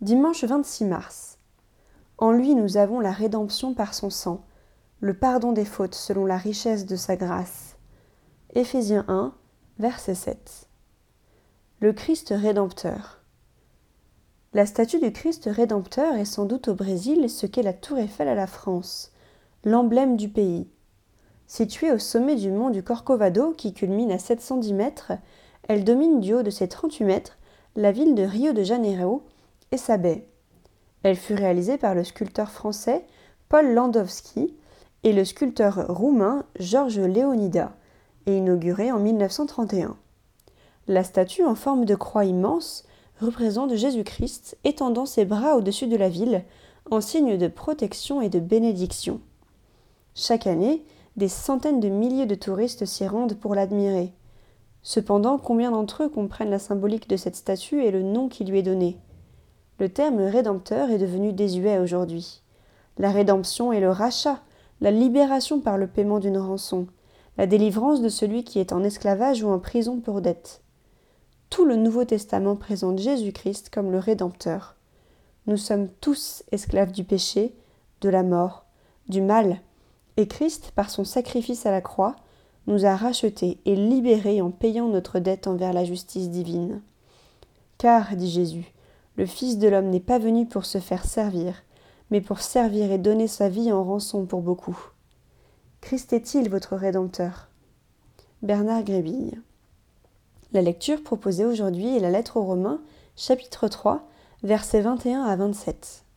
Dimanche 26 mars. En lui nous avons la rédemption par son sang, le pardon des fautes selon la richesse de sa grâce. Éphésiens 1, verset 7. Le Christ rédempteur. La statue du Christ rédempteur est sans doute au Brésil ce qu'est la tour Eiffel à la France, l'emblème du pays. Située au sommet du mont du Corcovado qui culmine à 710 mètres, elle domine du haut de ses 38 mètres la ville de Rio de Janeiro et sa baie. Elle fut réalisée par le sculpteur français Paul Landowski et le sculpteur roumain George Leonida et inaugurée en 1931. La statue en forme de croix immense représente Jésus-Christ étendant ses bras au-dessus de la ville en signe de protection et de bénédiction. Chaque année, des centaines de milliers de touristes s'y rendent pour l'admirer. Cependant, combien d'entre eux comprennent la symbolique de cette statue et le nom qui lui est donné ? Le terme rédempteur est devenu désuet aujourd'hui. La rédemption est le rachat, la libération par le paiement d'une rançon, la délivrance de celui qui est en esclavage ou en prison pour dette. Tout le Nouveau Testament présente Jésus-Christ comme le Rédempteur. Nous sommes tous esclaves du péché, de la mort, du mal, et Christ, par son sacrifice à la croix, nous a rachetés et libérés en payant notre dette envers la justice divine. Car, dit Jésus, le Fils de l'homme n'est pas venu pour se faire servir, mais pour servir et donner sa vie en rançon pour beaucoup. Christ est-il votre Rédempteur ? Bernard Grébille. La lecture proposée aujourd'hui est la lettre aux Romains, chapitre 3, versets 21 à 27.